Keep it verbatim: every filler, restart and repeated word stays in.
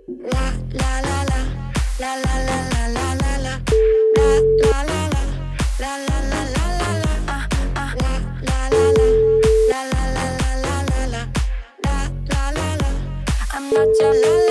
La la la la la la la la la la la la la la la la la la la la ah ah la la la la la la la la la la la la la I'm not your la